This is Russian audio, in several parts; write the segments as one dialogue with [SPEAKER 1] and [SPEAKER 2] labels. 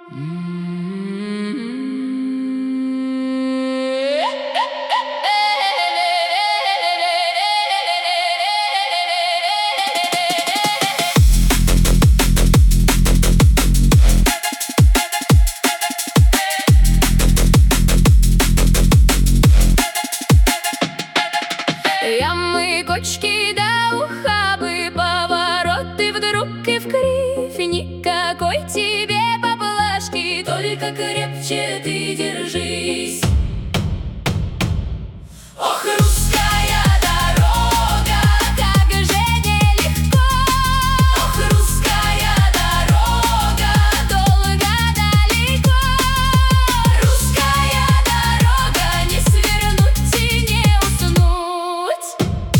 [SPEAKER 1] Ямы, кочки да ухабы, повороты вдруг и вкривь. Никакой тебе поблажки, только крепче ты держись. Ох, русская дорога, как же нелегко. Ох, русская дорога, долго, далеко. Русская дорога, не свернуть и не уснуть.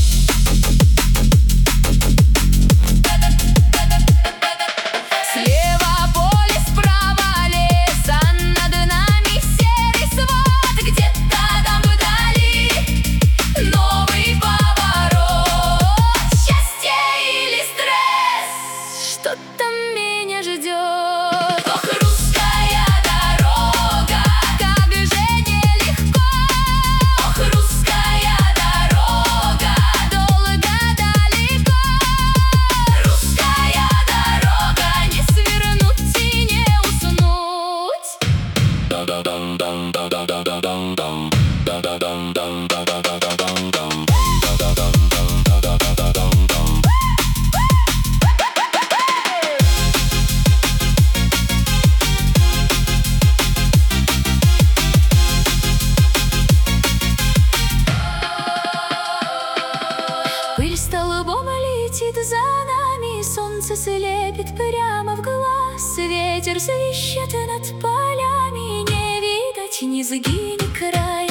[SPEAKER 1] Слева поле, справа лес, а над нами серый свод. Где-то там вдали новый поворот. Счастье или стресс, что там меня ждет? Ох, русская дорога, как же нелегко. Ох, русская дорога, долго, далеко. Русская дорога, не свернуть и не уснуть. Пыль столбом летит за нами, солнце слепит прямо в глаз. Ветер свищет над полями, не видать низги, ни края.